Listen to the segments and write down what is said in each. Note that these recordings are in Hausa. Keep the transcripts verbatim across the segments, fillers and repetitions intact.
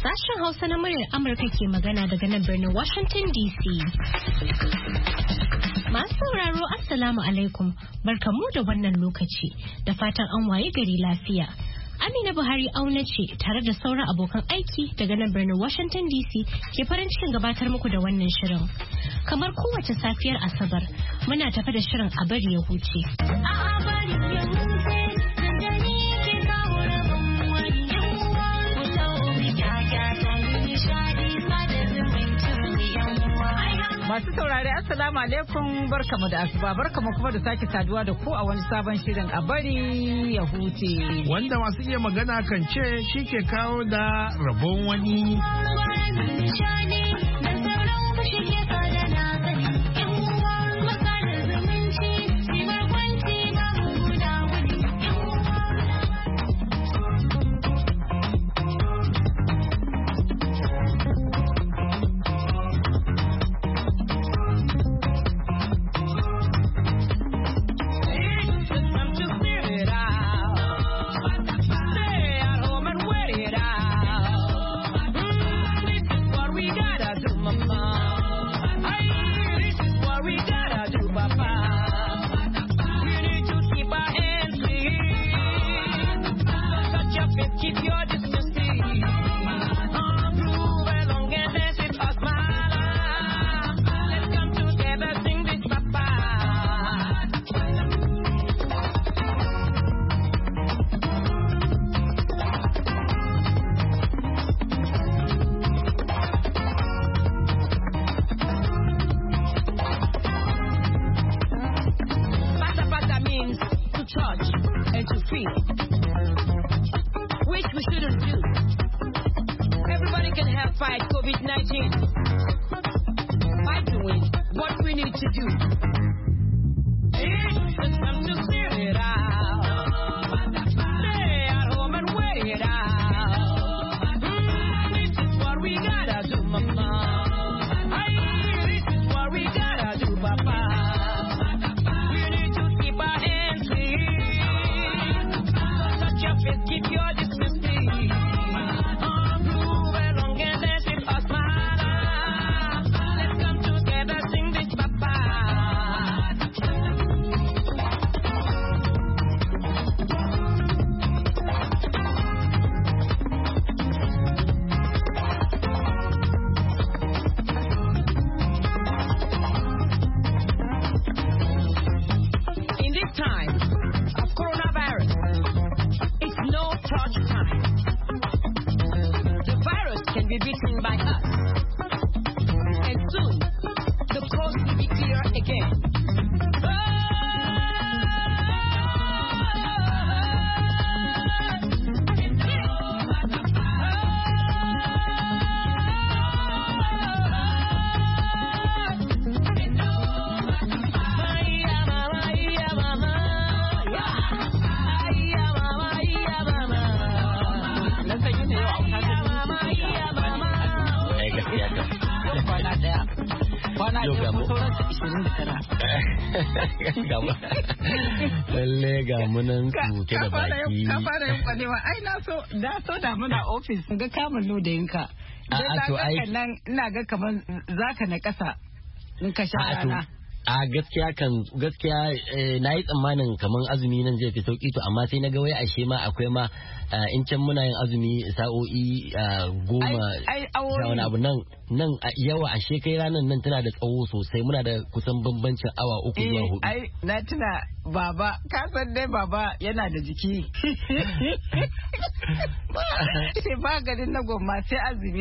Sashen Hausa na muryar Amurka ke magana daga nan birnin Washington D C. Masu sauraro Assalamu alaikum, barkamu da wannan lokaci da fatan an waye gari lafiya. Amina Buhari auna ce tare da sauran abokan aiki daga nan birnin Washington D C ke farin cikin gabatar muku da wannan shirin. Kamar kowace safiyar Asabar, muna tafi da shirin a bari ya huce. A bari ya huce. Masu saurari Assalamu alaikum, barkamu da asuba, barkamu kuma da sake saduwa da ku a wani sabon shirin a bari ya huce. Wanda masu iya magana kan ce shi ke kawo da rabon wani. Lalle ga munan tuke da baki. Ka fara yin kwanewa, ai na so da so da muna ofis ga kamun lodayinka. A to ai nan ina ga kaman zaka na kasa in ka sha rana. A gaskiya kan gaskiya na yi tsammanin kaman azumi nan zai fi sauki to amma sai na ga wai ashe ma akwai ma in can muna yin azumi sa'o'i goma da wani abu nan nan yawa ashe kai ranar nan tana da tsawo sosai muna da kusan bambancin awa uku zuwa hudu. Ai na tuna baba ka san dai baba yana da jiki. Sai ba garin na gomma sai azumi.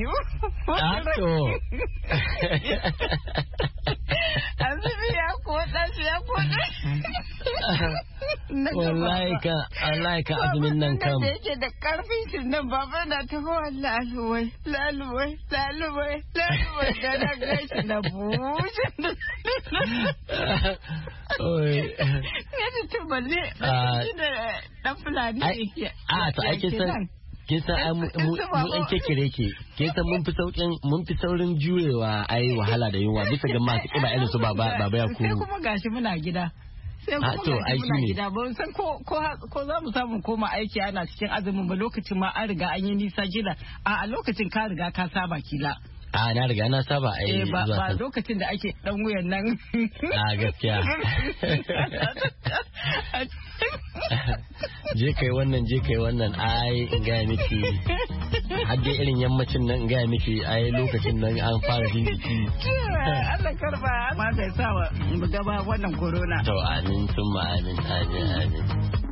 Azumi ya koda shi ya koda. Wallahi ka wallahi ka azumin nan kam. Da yake da karfin shi nan baba na ta laluwai laluwai laluwai laluwai da na gashi na bushe. Oi. Ya ce to balle da dan fulani. A to ake san kin san mu an kekere ke kin san mun fi saukin mun fi saurin jurewa ai wahala da yunwa bisa ga masu kiba irin su baba baba ya kuru kuma gashi muna gida sai kuma ga muna gida ba san ko ko za mu samu koma aiki ana cikin azumin ba lokacin ma an riga an yi nisa gida a lokacin ka riga ka saba kila. A na riga na saba a yi zuwa ba lokacin da ake dan wuyan nan. A gaskiya. Je kai wannan je kai wannan ai in gaya miki har dai irin yammacin nan in gaya miki ai lokacin nan an fara jin jiki. Allah karba ma sai sa mu gaba wannan corona. To amin summa amin amin amin.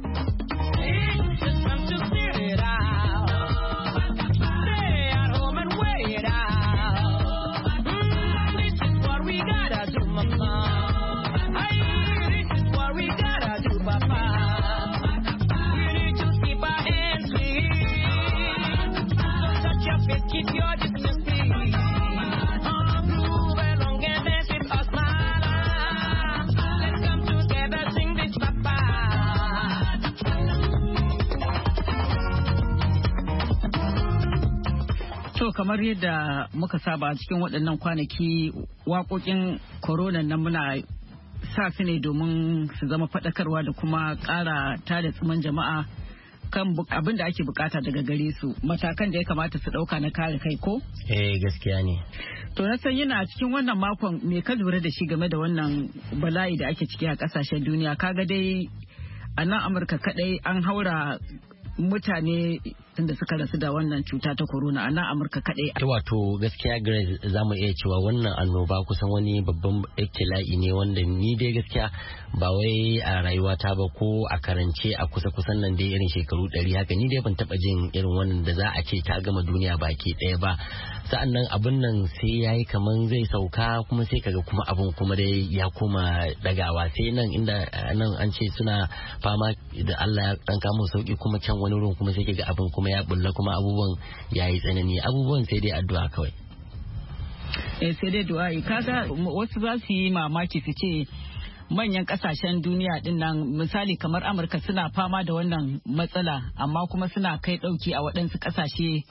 Kamar yadda muka saba cikin waɗannan kwanaki waƙoƙin corona nan muna sa su ne domin su zama faɗakarwa da kuma ƙara tada tsiman jama'a kan abin da ake bukata daga gare su matakan da ya kamata su ɗauka na kare kai ko? Eh gaskiya ne. To na san yana cikin wannan makon me ka lura da shi game da wannan bala'i da ake ciki a ƙasashen duniya kaga dai a nan Amurka kaɗai an haura mutane da suka rasu da wannan cuta ta corona a nan Amurka kaɗai. Wato gaskiya Grace za mu iya cewa wannan annoba kusan wani babban ibtila'i ne wanda ni dai gaskiya ba wai a rayuwata ba ko a karance a kusa kusan nan dai irin shekaru ɗari haka ni dai ban taɓa jin irin wannan da za a ce ta gama duniya baki ɗaya ba. Sa'an nan abun nan sai ya yi kaman zai sauka kuma sai kaga kuma abun kuma dai ya koma dagawa sai nan inda nan an ce suna fama da Allah ya ɗan kamo sauki kuma can wani wurin kuma sai kaga abun kuma ya bulla kuma abubuwan ya yi tsanani abubuwan sai dai addu'a kawai. Eh sai dai du'a kaga wasu za su yi mamaki su ce manyan kasashen duniya din nan misali kamar Amurka suna fama da wannan matsala amma kuma suna kai dauki a waɗansu kasashe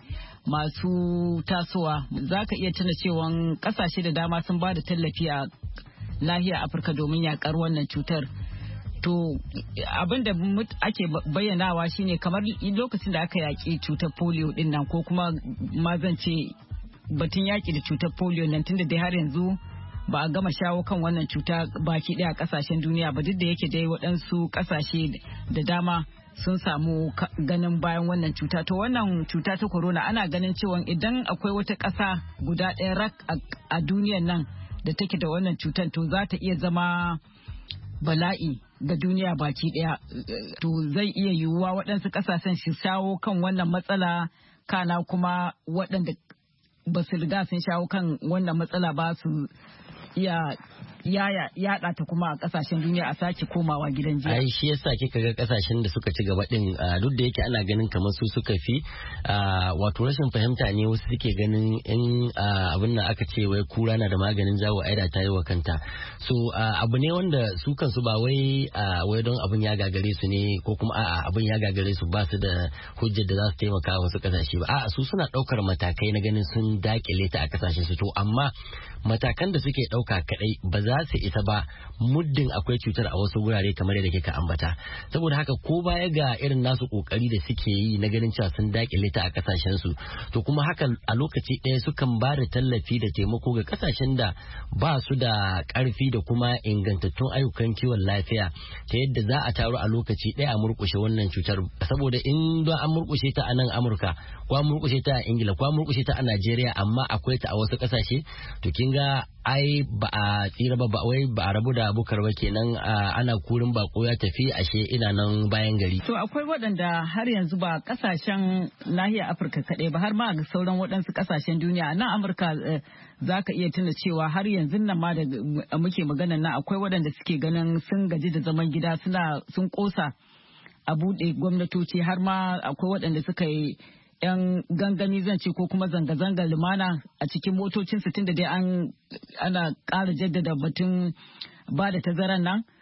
masu tasowa za ka iya tuna cewa kasashe da dama sun ba da tallafi a nahiyar Afirka domin yakar wannan cutar. To abinda ake bayyanawa shine kamar lokacin da aka yaƙi cutar polio din nan ko kuma ma zan ce batun yaƙi da cutar polio nan tunda dai har yanzu ba a gama shawo kan wannan cuta baki ɗaya a ƙasashen duniya ba duk da yake dai waɗansu ƙasashe da dama sun samu ganin bayan wannan cuta. To wannan cuta ta corona ana ganin cewa idan akwai wata ƙasa guda ɗaya rak a duniyan nan da take da wannan cutar to za ta iya zama bala'i ga duniya baki daya. To zai iya yiwuwa waɗansu ƙasashen su shawo kan wannan matsala kana kuma waɗanda ba su riga sun shawo kan wannan matsala ba su iya yaya yada ta kuma a kasashen duniya a sake komawa gidan jiya. Ai shi yasa kika ga kasashen da suka ci gaba din duk da yake ana ganin kamar su suka fi wato rashin fahimta ne wasu suke ganin in abin nan aka ce wai kura na da maganin zawo aida ta yi wa kanta. So abu ne wanda su kansu ba wai wai don abin ya gagare su ne ko kuma a'a abin ya gagare su ba su da hujjar da za su taimaka wasu kasashe ba. A'a su suna daukar matakai na ganin sun dakile ta a kasashen su to amma matakan da suke dauka kadai ba za su isa ba muddin akwai cutar a wasu wurare kamar yadda kika ambata. Saboda haka ko baya ga irin nasu kokari da suke yi na ganin cewa sun dakile ta a kasashen su to kuma haka a lokaci ɗaya sukan ba da tallafi da taimako ga kasashen da ba su da karfi da kuma ingantattun ayyukan kiwon lafiya ta yadda za a taru a lokaci ɗaya a murkushe wannan cutar. Saboda in don an murkushe ta a nan Amurka ko an murkushe ta a Ingila ko an murkushe ta a Najeriya amma akwai ta a wasu kasashe to kin ga ai ba a tsira ba wai ba a rabu da bukar ba kenan ana kurin bako ya tafi ashe ina nan bayan gari. To akwai waɗanda har yanzu ba kasashen nahiyar Afirka kaɗai ba har ma ga sauran waɗansu kasashen duniya nan Amurka za ka iya tuna cewa har yanzu nan ma da muke magana nan akwai waɗanda suke ganin sun gaji da zaman gida suna sun kosa a buɗe gwamnatoci har ma akwai waɗanda suka yi yan gangami zan ce ko kuma zanga-zangar lumana a cikin motocin su tun da dai an ana ƙara jaddada batun ba da tazaran nan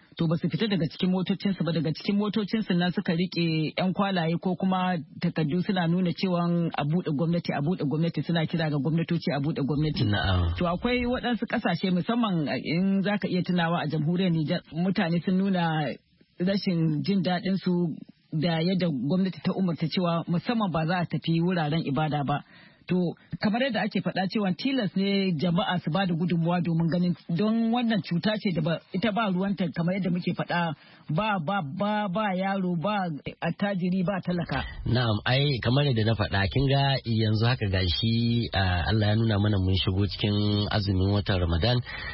to ba su fita daga cikin motocinsu ba, daga cikin motocinsu nan suka rike yan kwalaye ko kuma takardu suna nuna cewa a buɗe gwamnati a buɗe gwamnati, suna kira ga gwamnatoci a buɗe gwamnati. To akwai waɗansu ƙasashe musamman in zaka iya tunawa a jamhuriyar Nijar mutane sun nuna rashin jin daɗin su da yadda gwamnati ta umarta cewa musamman ba za a tafi wuraren ibada ba. To kamar yadda ake faɗa cewa tilas ne jama'a su ba da gudunmuwa domin ganin, don wannan cuta ce da ba ita ba ruwanta kamar yadda muke faɗa ba ba ba ba yaro ba attajiri ba talaka. Na'am, ai kamar yadda na faɗa kin ga yanzu haka gashi Allah ya nuna mana mun shigo cikin azumin watan Ramadan.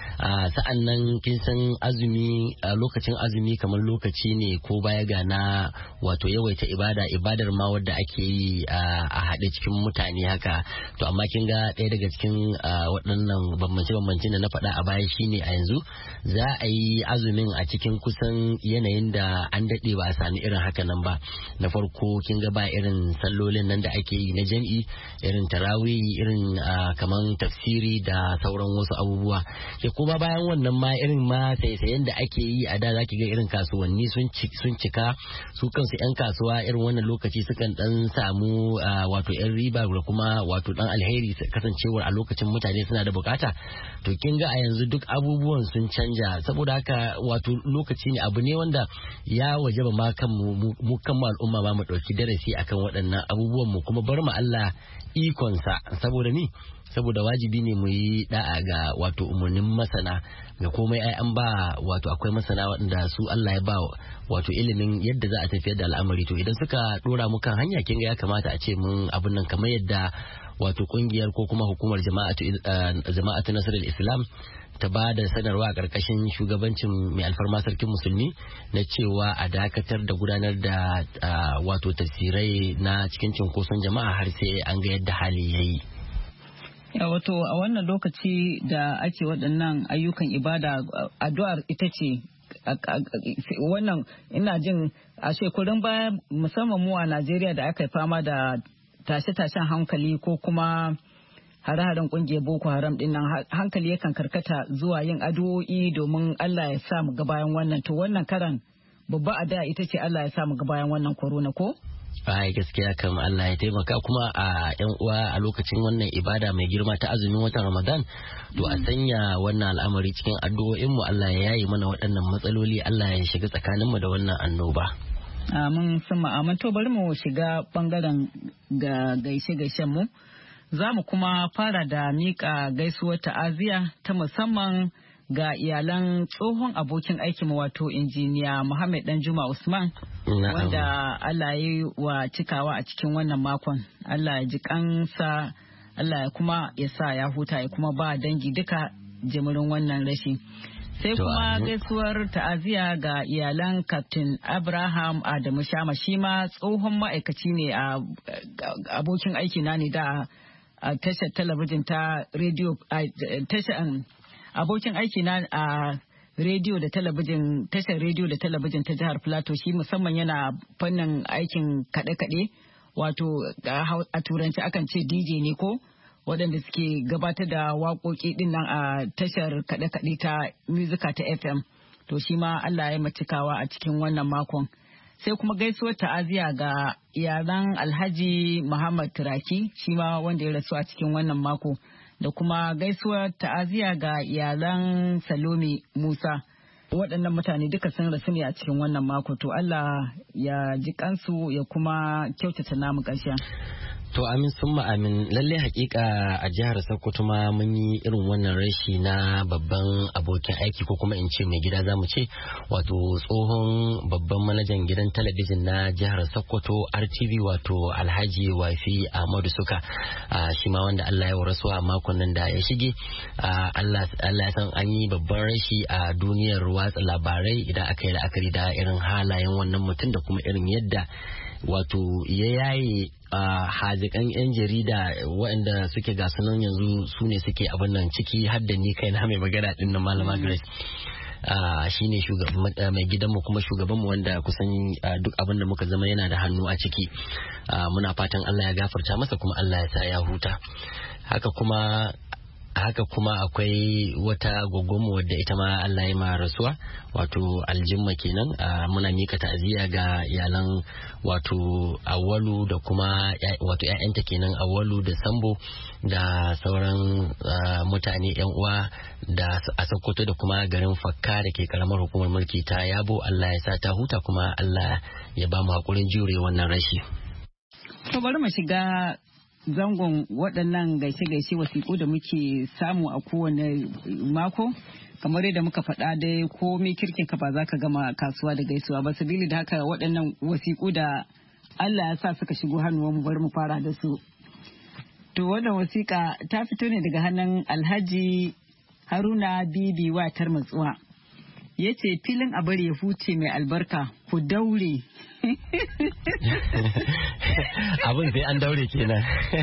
Sa'an nan kin san azumi lokacin azumi kamar lokaci ne ko baya ga na wato yawaita ibada ibadar ma wadda ake yi a haɗe cikin mutane haka. To amma kin ga ɗaya daga cikin waɗannan bambance-bambance da na faɗa a baya shine a yanzu za a yi azumin a cikin kusan yanayin da an daɗe ba a sami irin haka nan ba. Na farko kin ga ba irin sallolin nan da ake yi na jam'i, irin tarawih, irin kaman tafsiri da sauran wasu abubuwa. Ke kuma bayan wannan ma irin ma sai-sayen da ake yi a da zaki ga irin kasuwanni sun cika, su kansu 'yan kasuwa irin wannan lokaci sukan dan samu wato 'yan riba da kuma wato dan alheri kasancewar a lokacin mutane suna da bukata. To kin ga a yanzu duk abubuwan sun canja, saboda haka wato lokaci ne abu ne wanda ya wajaba ma kan mu kan al'umma ba mu dauki darasi akan waɗannan abubuwan mu kuma bar mu Allah ikonsa, saboda ni saboda wajibi ne mu yi da'a ga wato umarnin masana ga komai. Ai an ba wato akwai masana waɗanda su Allah ya ba wato ilimin yadda za a tafiyar da al'amari. To idan suka dora mu kan hanya kin ga ya kamata a ce mun abun nan kamar yadda wato kungiyar ko kuma hukumar jama'atu jama'atu Nasrul Islam ta ba da sanarwa a ƙarƙashin shugabancin mai alfarma sarkin musulmi na cewa a dakatar da gudanar da wato tafsirai na cikin cinkoson jama'a har sai an ga yadda hali yayi. Ya wato a wannan lokaci da ake waɗannan ayyukan ibada addu'ar ita ce wannan ina jin a shekarun baya musamman mu a Najeriya da aka yi fama da tashe-tashen hankali ko kuma hare-haren kungiyar Boko Haram din nan hankali yakan karkata zuwa yin addu'o'i domin Allah ya sa mu ga bayan wannan. To wannan karan babba addu'a ita ce Allah ya sa mu ga bayan wannan corona ko? Ai gaskiya kam Allah ya taimaka kuma a yan uwa a lokacin wannan ibada mai girma ta azumin watan Ramadan to a sanya wannan al'amari cikin addu'o'in mu. Allah ya yayi mana waɗannan matsaloli, Allah ya shiga tsakanin mu da wannan annoba. Amin sama amin. To bari mu shiga bangaren ga gaishe-gaishen mu. Za mu kuma fara da mika gaisuwar ta'aziya ta musamman ga iyalan tsohon abokin aikinmu wato injiniya Muhammad Danjuma Usman wanda Allah ya yi wa cikawa a cikin wannan makon. Allah ya ji kansa, Allah ya kuma ya sa ya huta ya kuma ba dangi duka jimirin wannan rashi. Sai kuma gaisuwar ta'aziya ga iyalan Captain Abraham Adamu Shama, shi ma tsohon ma'aikaci ne a abokin aiki na ne da a tashar talabijin ta rediyo tashar abokin aiki na a rediyo da talabijin tashar rediyo da talabijin ta jihar Plateau. Shi musamman yana fannin aikin kaɗe-kaɗe wato a turanci akan ce D J ne ko waɗanda suke gabatar da waƙoƙi ɗin nan a tashar kaɗe-kaɗe ta Musica ta F M. To shi ma Allah ya macikawa a cikin wannan makon. Sai kuma gaisuwar ta'aziya ga iyalan Alhaji Muhammad Turaki, shi ma wanda ya rasu a cikin wannan mako. Da kuma gaisuwar ta'aziya ga iyalan Salome Musa. Waɗannan mutane duka sun rasu ne a cikin wannan mako. To Allah ya ji kansu ya kuma kyautata namu ƙarshen. To amin sun amin, lalle hakika a jihar Sokoto ma mun yi irin wannan rashi na babban abokin aiki ko kuma in ce mai gida zamu ce, wato tsohon babban manajan gidan talabijin na jihar Sokoto R T V wato Alhaji Wafi Ahmadu Suka, shi ma wanda Allah ya warasu a makon nan da ya shige. Allah ya san an yi babban rashi a duniyar watsa labarai idan aka yi la'akari da irin halayen wannan mutum da kuma irin yadda wato ya yaye a hazikan yan jarida waɗanda suke gasunan yanzu su ne suke abin nan ciki har da ni kai na mai magana din nan Malama Grace. Shi ne mai gidanmu kuma shugabanmu wanda kusan duk abin da muka zama yana da hannu a ciki. Muna fatan Allah ya gafarta masa kuma Allah ya sa ya huta. Haka kuma haka kuma akwai wata gwaggonmu wadda ita ma Allah ya ma rasuwa wato aljimma kenan. Muna mika ta'aziyya ga iyalan wato Awalu da kuma wato ƴaƴanta kenan, Awalu da Sambo da sauran mutane yan uwa da a Sokoto da kuma garin Fakka da ke karamar hukumar mulki ta Yabo. Allah ya sa ta huta kuma Allah ya ba mu hakurin jure wannan rashi. To bari mu shiga zangon waɗannan gaishe-gaishe wasiƙu da muke samu a kowane mako. Kamar yadda muka faɗa dai komai kirkin ka ba za ka gama kasuwa da gaisuwa ba, sabili da haka waɗannan wasiƙu da Allah ya sa suka shigo hannuwan mu bari mu fara da su. To wannan wasiƙa ta fito ne daga hannun Alhaji Haruna Bibi Watar Matsuwa. Ya ce filin a bari ya huce mai albarka ku daure. Abin sai an daure kenan.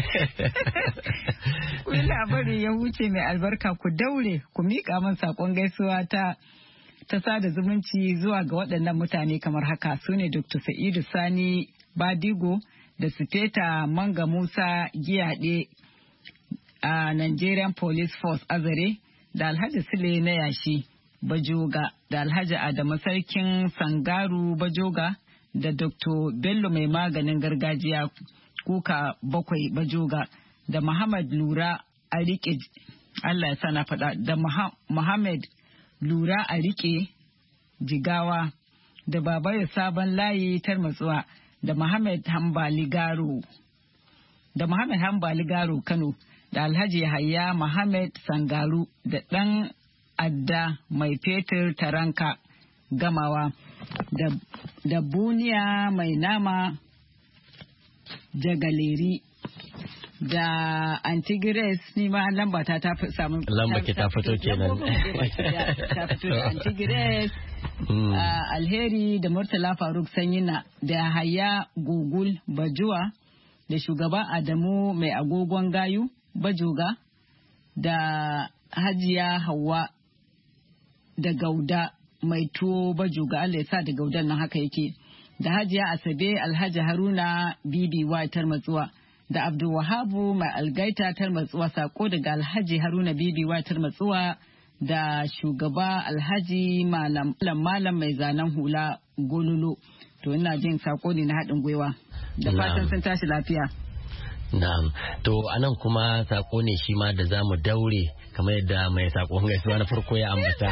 Filin a bari ya huce mai albarka ku daure ku miƙa min saƙon gaisuwa ta ta sada zumunci zuwa ga waɗannan mutane kamar haka su ne Doctor Sa'idu Sani Badigo da Sufeta Manga Musa Giyaɗe a Nigerian Police Force Azare da Alhaji Sule na Yashi Bajoga da Alhaji Adamu Sarkin Sangaru Bajoga da Doctor Bello mai maganin gargajiya Kuka Bakwai Bajoga da Muhammad Lura a rike Allah ya sana faɗa da Muhammad Lura a rike Jigawa da Babayo Sabon Layi Tarmatsuwa da Muhammad Hambali Garo da Muhammad Hambali Garo Kano da Alhaji Yahaya Muhammad Sangaru da ɗan adda mai fetur taranka gamawa da, da buniya mai nama jagaleri da antigres ni ma lamba ta ta samu lamba ke ta fito kenan ta fito da antigres alheri da Murtala Faruk Sanyina da Haya Gugul Bajuwa da shugaba Adamu mai agogon gayu Bajoga da Hajiya Hauwa da Gauda mai tuwo Bajoga, Allah ya sa da Gaudan nan haka yake, da Hajiya Asabe Alhaji Haruna Bibi wa Tarmatsuwa da Abdul Wahabu mai algaita Tarmatsuwa, sako daga Alhaji Haruna Bibi wa Tarmatsuwa da shugaba Alhaji Malam Malam mai zanen hula Gololo. To ina jin sako ne na haɗin gwiwa da fatan sun tashi lafiya. Na'am. To anan kuma sako ne shi ma da zamu daure kamar yadda mai sakon gaisuwa na farko ya ambata.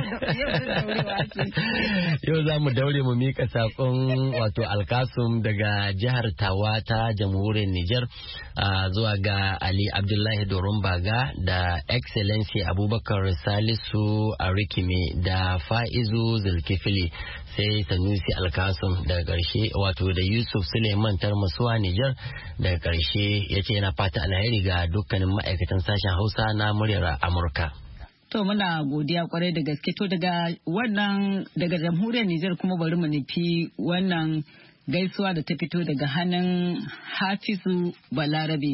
Yau za mu daure mu mika sakon wato Alkasum daga jihar Tawa ta jamhuriyar Nijar zuwa ga Ali Abdullahi Doron Baga da Excellency Abubakar Salisu Arikime da Faizu Zulkifili sai Sanusi Alkasum daga ƙarshe wato da Yusuf Suleiman Tarmasuwa Nijar daga ƙarshe ya ce yana fata alheri ga dukkanin ma'aikatan sashen Hausa na muryar Amurka. To muna godiya kwarai da gaske. To daga wannan daga jamhuriyar Nijar kuma bari mu nufi wannan gaisuwa da ta fito daga hannun Hafizu Balarabe.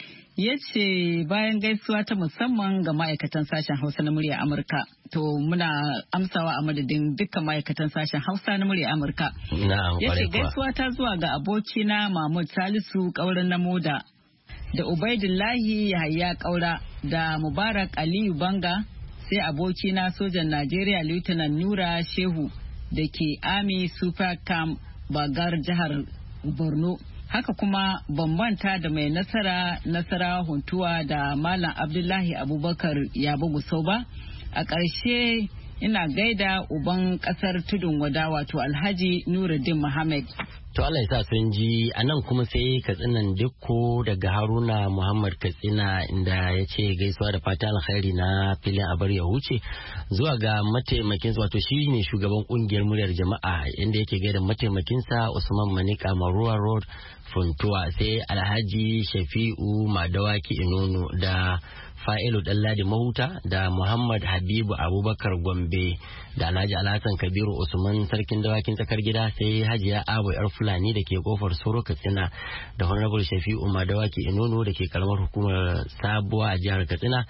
Ya ce bayan gaisuwa ta musamman ga ma'aikatan sashen Hausa na murya Amurka. To muna amsawa a madadin dukkan ma'aikatan sashen Hausa na murya Amurka. Ya ce gaisuwa ta zuwa ga abokina Mahmud Salisu Kauran na Moda da Ubaidullahi Yahaya Kaura da Mubarak Aliyu Banga sai abokina sojan Najeriya Lieutenant Nura Shehu da ke Army Super Camp Bagar jihar Borno. Haka kuma bambanta da mai nasara nasara huntuwa da Malam Abdullahi Abubakar Yabo Gusau ba. A ƙarshe ina gaida uban ƙasar Tudun Wada wato Alhaji Nuruddin Muhammad. To Allah ya sa sun ji a nan kuma sai Katsinan Dikko daga Haruna Muhammad Katsina inda ya ce gaisuwa da fata alkhairi na filin abar ya huce zuwa ga mataimakinsa wato shi ne shugaban kungiyar muryar jama'a inda yake gaida mataimakinsa Usman Manika Maruwa Road Funtuwa sai Alhaji Shafi'u Madawaki Inono da Fa'ilu Ɗanladi Mahuta da Muhammad Habibu Abubakar Gombe da Alhaji Alhassan Kabiru Usman Sarkin Dawakin Tsakar Gida sai Hajiya Abu Yar Fulani da ke kofar Soro Katsina da Honorable Shafi'u Madawaki Inono da ke karamar hukumar Sabuwa a jihar Katsina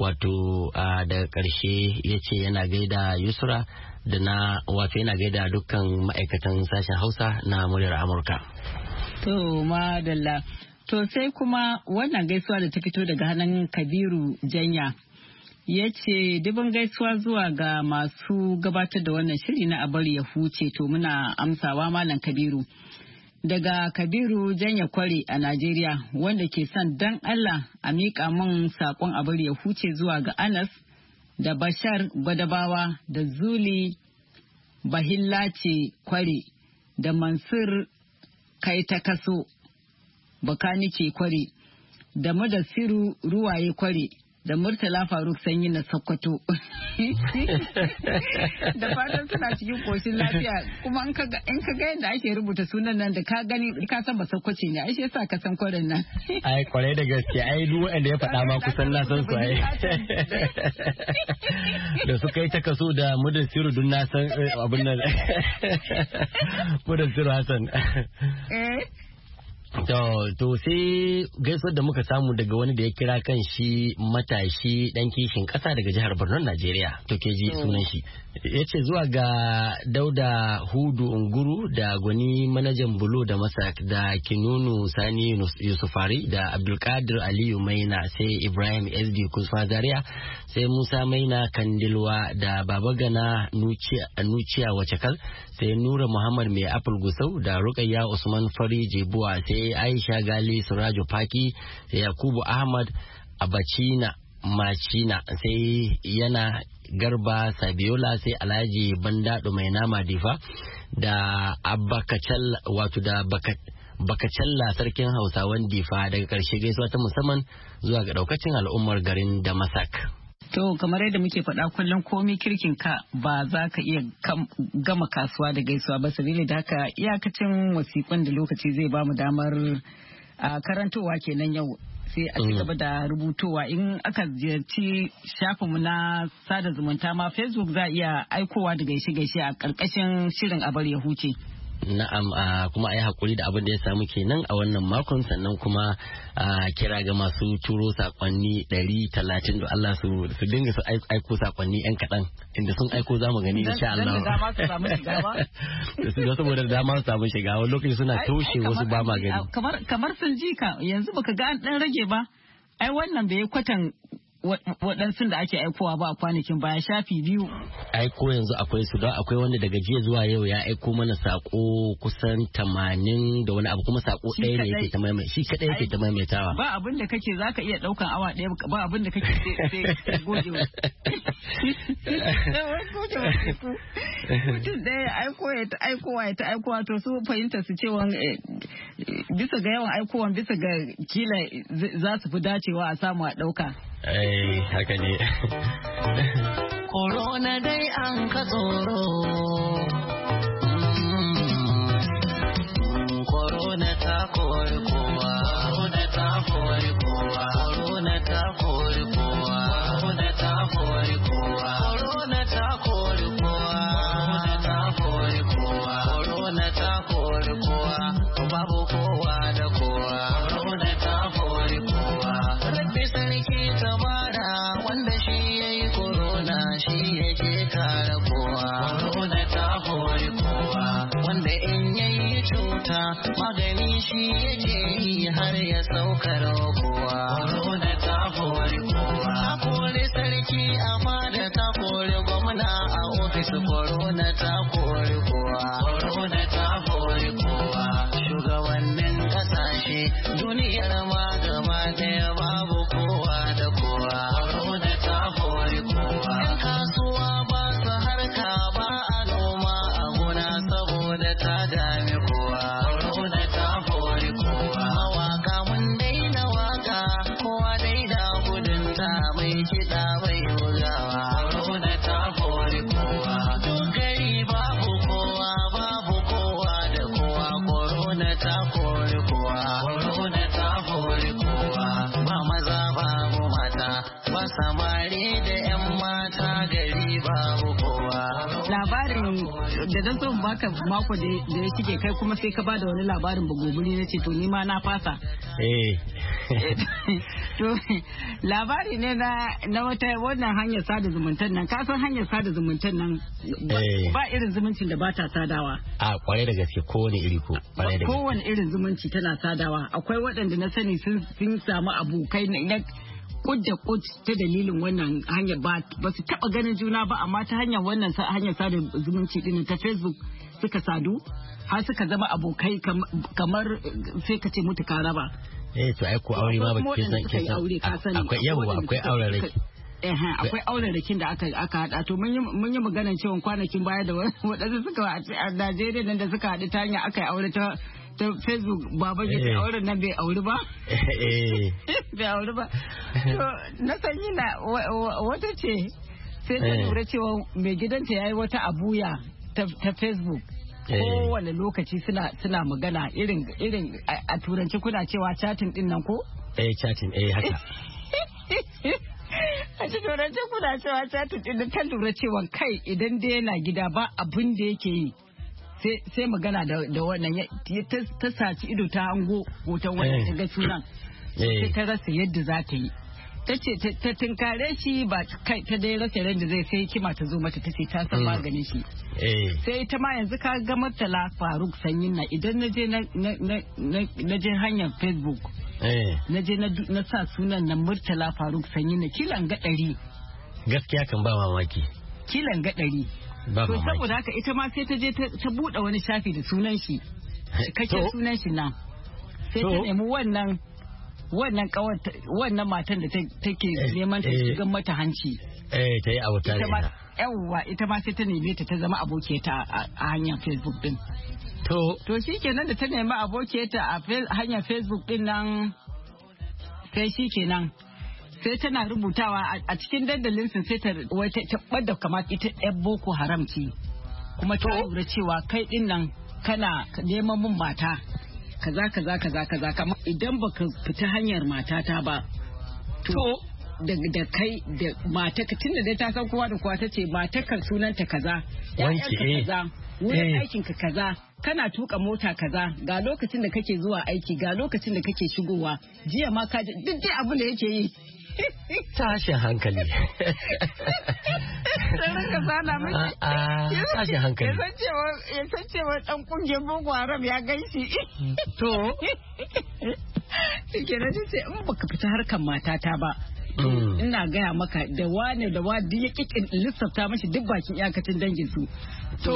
wato daga ƙarshe ya ce yana gaida Yusra da na wato yana gaida dukkan ma'aikatan sashen Hausa na muryar Amurka. To madalla. To sai kuma wannan gaisuwa da ta fito daga hannun Kabiru Janya. Ya ce dubin gaisuwa zuwa ga masu gabatar da wannan shiri na abar ya huce, to muna amsawa Malam Kabiru. Daga Kabiru Janya Kware a Najeriya, wanda ke son dan Allah a miƙa min saƙon abar ya huce zuwa ga Anas da Bashar Gwadabawa da Zuli Bahillace Kware da Mansur Kaita Kaso Bakanike Kware da Madassiru Ruwaye Kware da Murtala Faruk Sanyi na Sokoto. Da fatan suna cikin koshin lafiya, kuma in ka ga yadda ake rubuta sunan nan da ka gani ka san ba Sokoce ne, ai shi yasa ka san Kwaren nan. Ai kwarai da gaske, ai duk wanda ya faɗa ma kusan na san su ai. Da suka yi ta kaso da Mudassiru dun na san abin nan. Mudassiru Hassan. Eh. To, to sai gaisuwar da muka samu daga wani da ya kira kan shi matashi dan kishin ƙasa daga jihar Borno, Najeriya. To ke ji sunan shi. Ya ce zuwa ga Dauda Hudu Unguru da Gwani Manajan Bulo da Masak da Kinunu Sani Yusufari da Abdulkadir Aliyu Maina, sai Ibrahim S D Kusfa Zaria, sai Musa Maina Kandilwa da Babagana Nuciya Wacekal, sai Nura Muhammad Mai Apple Gusau da Rukayya Usman Fari Jebuwa, sai Aisha Gali Surajo Paki, sai Yakubu Ahmad Abacina Macina, sai yana Garba Sabiola, sai Alhaji Bandado Mai Nama Difa da Abakacal wato da Bakacalla Sarkin Hausawan Difa. Daga ƙarshe gaisuwa ta musamman zuwa ga daukacin al'ummar garin Damasak. To kamar yadda muke faɗa kullum komi kirkin ka ba za ka iya gama kasuwa da gaisuwa ba, sabili da haka iyakacin wasiƙun da lokaci zai ba mu damar karantowa kenan yau, sai a ci gaba da rubutowa. In aka ziyarci shafinmu na sada zumunta ma Facebook za a iya aikowa da gaishe-gaishe a ƙarƙashin shirin abar ya huce. Na'am, kuma a yi haƙuri da abin da ya samu kenan a wannan makon, sannan kuma kira ga masu turo sakonni ɗari talatin da Allah su dinga su aiko sakonni yan kaɗan, inda sun aiko za mu gani insha Allah. Da dama su samu shiga ba? Da saboda dama su samu shiga, wani lokaci suna toshe wasu ba ma gani. Kamar sun ji ka yanzu baka ga an ɗan rage ba, ai wannan bai kwatan waɗansu da ake aikowa ba a kwanakin baya, shafi biyu. Aiko yanzu akwai su, don akwai wanda daga jiya zuwa yau ya aiko mana sako kusan tamanin da wani abu, kuma sako ɗaya ne yake ta maimaita, shi kaɗai yake ta maimaitawa. Ba abin da kake za ka iya ɗaukan awa ɗaya, ba abin da kake sai goge wa. Mutum ɗaya ya aiko ya ta aikowa ya ta aikowa, to su fahimta su cewa bisa ga yawan aikowan bisa ga kila za su fi dacewa a samu a ɗauka. Eh, haka ne. Corona dai an ka tsoro. Corona ta kori kowa. Corona ta kori kowa. Corona ta kori kowa. Corona ta kori kowa. Corona ta kori kowa. Corona ta kori kowa. Corona ta kori kowa. Babu kowa da kowa. Corona ta kori kowa. Rabbi sarki tabara, wanda shi yayi corona shi yake kare kowa. Corona ta kori kowa. Wanda in yayi cuta magani shi yake yi har ya saukar kowa. Corona ta kori kowa. Ta kori sarki amma da ta kori gwamna a ofis. Corona ta kori kowa. Corona ta kori kowa. Shugabannin kasashe duniyar ma gaba daya babu kowa da kowa. Corona ta kori kowa. Yan kasuwa ba su harka ba a noma a gona saboda ta dami kowa. Corona ta kori kowa. Mawaka mun daina waka, kowa daina gudun ta, mai kiɗa bai bugawa. Corona ta kori kowa. Duk gari babu kowa, babu kowa da kowa. Corona ta kori kowa. Corona ta kori kowa. Ba maza babu mata, ba samari da 'yan mata, gari babu kowa. Labarin da dan son baka mako da ya cike kai kuma sai ka bada wani labarin ba gobiri na ce to ni ma na fasa. Eh. To labari ne na na wata wannan hanyar sada zumuntan nan. Ka san hanyar sada zumuntan nan ba irin zumuncin da ba ta sadawa. A kwarai da gaske kowane iri ko. Kowane irin zumunci tana sadawa. Akwai waɗanda na sani sun samu abokai na kud da kud ta dalilin wannan hanyar ba su taba ganin juna ba amma ta hanyar wannan hanyar sada zumunci din ta Facebook suka sadu har suka zama abokai kamar sai ka ce mutu ka raba. Eh to ai ko aure ma ba ke san ke san akwai yawa akwai auren rai. Eh akwai auren rakin da aka aka hada to mun yi mun yi maganar cewa kwanakin baya da wadansu suka a Najeriya nan da suka hadu ta hanya aka yi aure ta ta Facebook baba ya ce auren nan bai auri ba bai auri ba to na sanyi na wata ce sai ta lura cewa mai gidanta yayi wata abuya ta Facebook kowane lokaci suna suna magana irin irin a turanci kuna cewa chatting din nan ko eh chatting eh haka a cikin turanci kuna cewa chatting din ta lura cewa kai idan dai yana gida ba abin da yake yi sai magana da wannan ta saci ido ta hango hoton wannan ta ga sunan sai ta rasa yadda za ta yi ta ce ta tunkare shi ba kai ta dai rasa yadda zai sai kima ta zo mata ta ce ta san maganin shi sai ita ma yanzu ka ga Murtala Faruk Sanyin na idan na je na je hanyar Facebook na je na sa sunan na Murtala Faruk Sanyin na kilan ga ɗari gaskiya kan ba mamaki kilan ga ɗari to saboda haka ita ma sai ta je ta buɗe wani shafi da sunan shi kake sunan shi nan sai ta nemi wannan wannan kawar wannan matan da take neman ta shiga mata hanci eh ta yi abota da ita yawwa ita ma sai ta neme ta ta zama abokiyarta a hanyar Facebook din to to shikenan da ta nemi abokiyarta a hanyar Facebook din nan sai shikenan sai tana rubutawa a cikin dandalin sun sai ta bada kamar ita yan Boko Haram ce kuma ta lura cewa kai din nan kana neman mun mata kaza kaza kaza kaza kamar idan baka fita hanyar matata ba to da da kai da mata ka tunda dai ta san kowa da kowa tace mata kan sunanta kaza wanki kaza wurin aikin ka kaza kana tuka mota kaza ga lokacin da kake zuwa aiki ga lokacin da kake shigowa jiya ma ka duk dai abu da yake yi tashin hankali sai ka sana miki tashin hankali ya san cewa dan kungiyar Boko Haram ya gaishe to ke na ce in baka fita harkan matata ba ina gaya maka da wane da wa duk ya kikin lissafta mashi duk bakin iyakacin dangin su to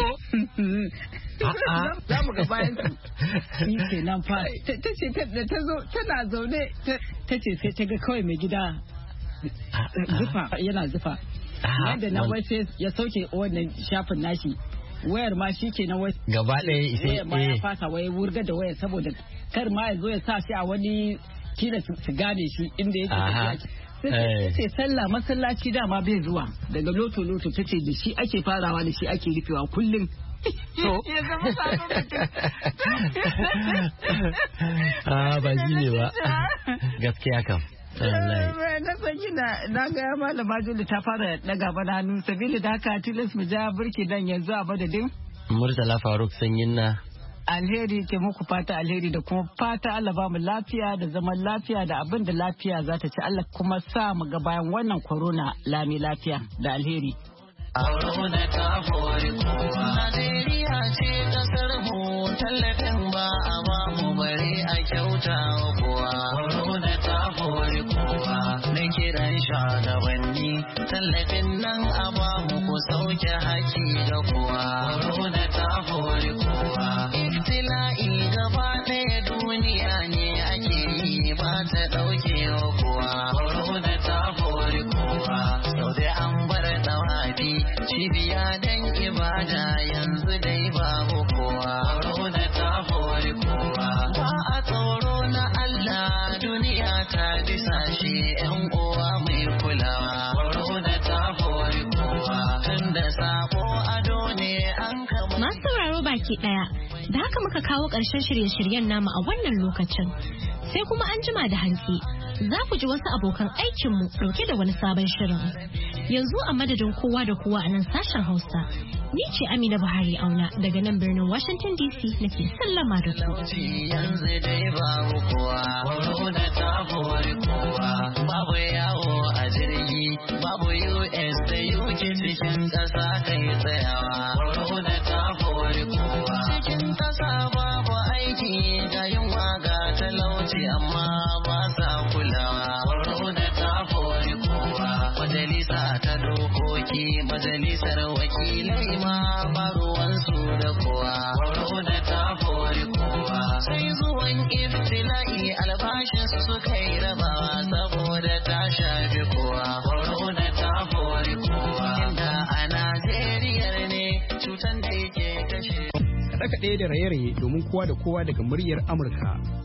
za mu ga bayan su shi ke nan fa ta ce ta zo tana zaune ta ce sai ta ga kawai mai gida zufa yana zufa yadda na wai sai ya sauke wannan shafin nashi wayar ma shi ke na wai gaba ɗaya wayar ma ya fasa wai wurga da wayar saboda kar ma ya zo ya sa shi a wani kila su gane shi inda yake sai ce sallah masallaci dama bai zuwa daga loto loto ta ce da shi ake farawa da shi ake rufewa kullum to a ba shi ne ba gaskiya kam na sanyi na ga ya malama Juli ta fara daga bana hannu sabili da haka tilas mu ja burki dan yanzu a madadin Murtala Faruk Sanyin na alheri ke muku fata alheri da kuma fata Allah ba mu lafiya da zaman lafiya da abin da lafiya za ta ci Allah kuma sa mu ga bayan wannan corona lami lafiya da alheri. Corona ta hori kowa Najeriya ce kasar mu tallafin ba a ba mu bare a kyauta wa kowa. Corona ta hori kowa na kiran shugabanni tallafin nan a ba mu ku sauke haki ga kowa. Corona ta hori kowa ibtila'i gaba ɗaya duniya ne ake yi ba ta ɗauke wa kowa. Corona ta hori kowa sau da an bar ɗawafi cibiya dan ibada yanzu dai babu kowa. Corona ta hori kowa ba a tsoro na Allah duniya ta bisa shi yan uwa mai kulawa. Corona ta hori kowa tun da sako ado ne an kama. Masu sauraro baki daya da haka muka kawo ƙarshen shirye-shiryen namu a wannan lokacin sai kuma an jima da hantsi za ku ji wasu abokan aikinmu ɗauke da wani sabon shirin. Yanzu a madadin kowa da kowa a nan sashen Hausa, ni ce Amina Buhari Auna daga nan birnin Washington D C nake sallama da ku. Yanzu dai babu kowa, corona ta kori kowa, babu yawo a jirgi, babu U S da U K cikin ƙasa kai tsayawa, corona ta kori kowa. Cikin ƙasa babu aiki ga yunwa ga talauci amma ba sa kulawa, corona ta kori kowa. Majalisa ta dokoki, majalisar wakilai ma ba ruwansu da kowa, corona ta kori kowa. Sai zuwan ibtila'i albashinsu suka yi rabawa saboda ta shafi kowa, corona ta kori kowa. Inda a Najeriya ne cutan da yake kashe. Kaɗe-kaɗe da raye-raye domin kowa da kowa daga muryar Amurka.